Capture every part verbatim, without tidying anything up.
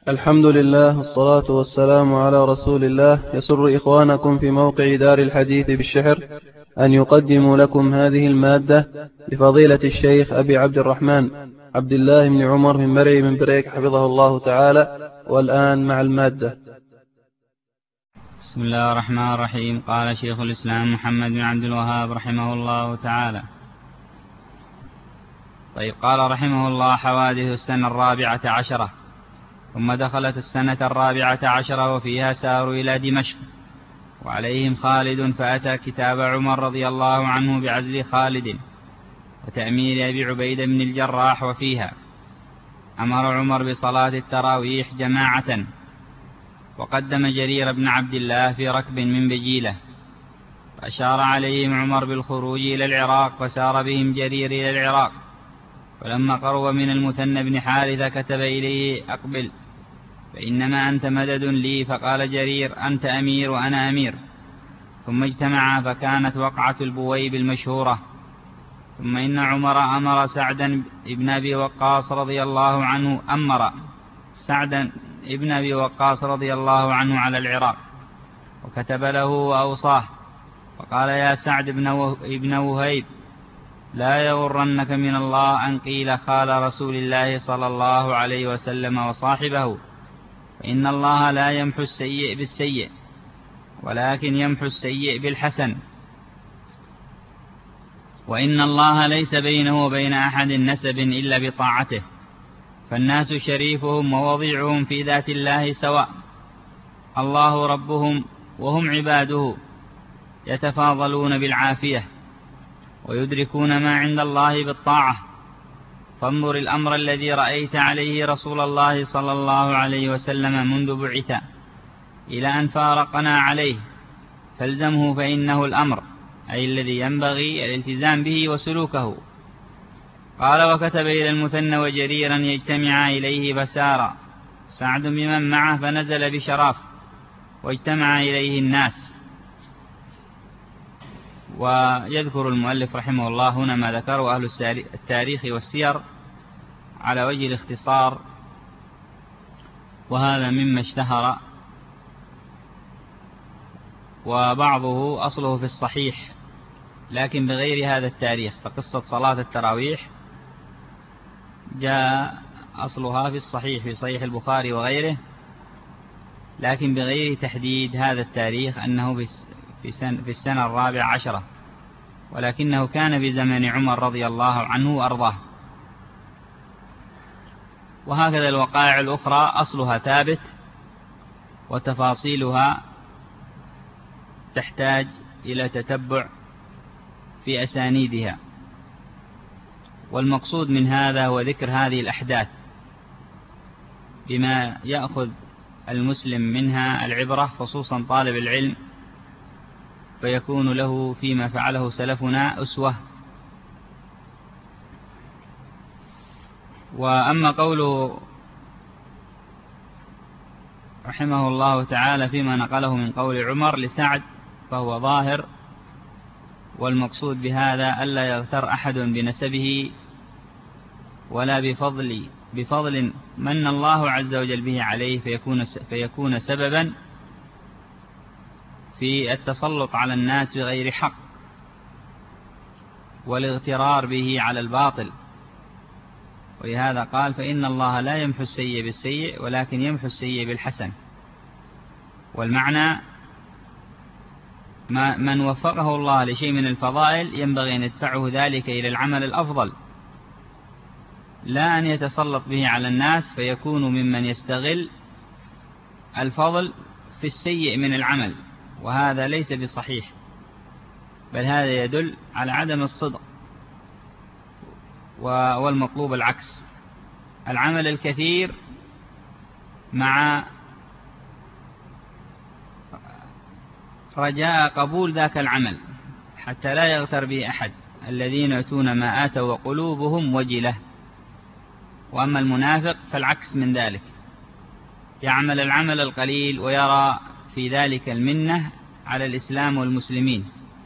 الحمد لله والصلاة والسلام على رسول الله. يسر إخوانكم في موقع دار الحديث بالشحر أن يقدموا لكم هذه المادة لفضيلة الشيخ أبي عبد الرحمن عبد الله بن عمر من مرعي من بريك حفظه الله تعالى. والآن مع المادة. بسم الله الرحمن الرحيم. قال شيخ الإسلام محمد بن عبد الوهاب رحمه الله تعالى. طيب، قال رحمه الله: حوادث السنة الرابعة عشرة. ثم دخلت السنة الرابعة عشرة وفيها ساروا إلى دمشق وعليهم خالد، فأتى كتاب عمر رضي الله عنه بعزل خالد وتأمير أبي عبيدة بن الجراح. وفيها أمر عمر بصلاة التراويح جماعة، وقدم جرير بن عبد الله في ركب من بجيلة، فأشار عليهم عمر بالخروج إلى العراق، فسار بهم جرير إلى العراق. فلما قرب من المثنى بن حارثة كتب إليه: أقبل فإنما أنت مدد لي. فقال جرير: أنت أمير وأنا أمير. ثم اجتمعا فكانت وقعة البويب المشهورة. ثم إن عمر أمر سعدا ابن أبي وقاص رضي الله عنه أمر سعدا ابن أبي وقاص رضي الله عنه على العراق، وكتب له وأوصاه، فقال: يا سعد ابن وهيب، لا يغرنك من الله أن قيل خال رسول الله صلى الله عليه وسلم وصاحبه، فإن الله لا يمحو السيء بالسيء ولكن يمحو السيء بالحسن، وإن الله ليس بينه وبين أحد نسب إلا بطاعته، فالناس شريفهم ووضيعهم في ذات الله سواء، الله ربهم وهم عباده، يتفاضلون بالعافية ويدركون ما عند الله بالطاعة. فانظر الأمر الذي رأيت عليه رسول الله صلى الله عليه وسلم منذ بعث إلى أن فارقنا عليه، فالزمه فإنه الأمر، أي الذي ينبغي الالتزام به وسلوكه. قال: وكتب إلى المثنى وجريرا يجتمعا إليه، فسار سعد بمن معه فنزل بشراف، واجتمع إليه الناس. ويذكر المؤلف رحمه الله هنا ما ذكره أهل التاريخ والسير على وجه الاختصار، وهذا مما اشتهر، وبعضه أصله في الصحيح لكن بغير هذا التاريخ. فقصة صلاة التراويح جاء أصلها في الصحيح في صحيح البخاري وغيره، لكن بغير تحديد هذا التاريخ أنه في في السنة الرابعة عشرة، ولكنه كان بزمن عمر رضي الله عنه وأرضاه. وهكذا الوقائع الأخرى أصلها ثابت وتفاصيلها تحتاج إلى تتبع في أسانيدها، والمقصود من هذا هو ذكر هذه الأحداث بما يأخذ المسلم منها العبرة، خصوصا طالب العلم، فيكون له فيما فعله سلفنا أسوة. وأما قوله رحمه الله تعالى فيما نقله من قول عمر لسعد فهو ظاهر، والمقصود بهذا ألا يغتر أحد بنسبه ولا بفضل بفضل من الله عز وجل به عليه، فيكون فيكون سببا في التسلط على الناس بغير حق والاغترار به على الباطل. ولهذا قال: فإن الله لا يمحو السيء بالسيء ولكن يمحو السيء بالحسن. والمعنى ما من وفقه الله لشيء من الفضائل ينبغي أن يدفعه ذلك إلى العمل الأفضل، لا أن يتسلط به على الناس فيكون ممن يستغل الفضل في السيء من العمل، وهذا ليس بصحيح، بل هذا يدل على عدم الصدق. والمطلوب العكس، العمل الكثير مع رجاء قبول ذاك العمل حتى لا يغتر به أحد، الذين يأتون ما آتوا وقلوبهم وجلة. وأما المنافق فالعكس من ذلك، يعمل العمل القليل ويرى في ذلك المنة على الإسلام والمسلمين.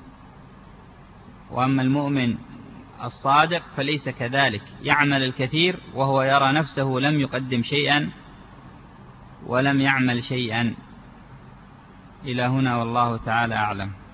وأما المؤمن الصادق فليس كذلك، يعمل الكثير وهو يرى نفسه لم يقدم شيئا ولم يعمل شيئا. إلى هنا والله تعالى أعلم.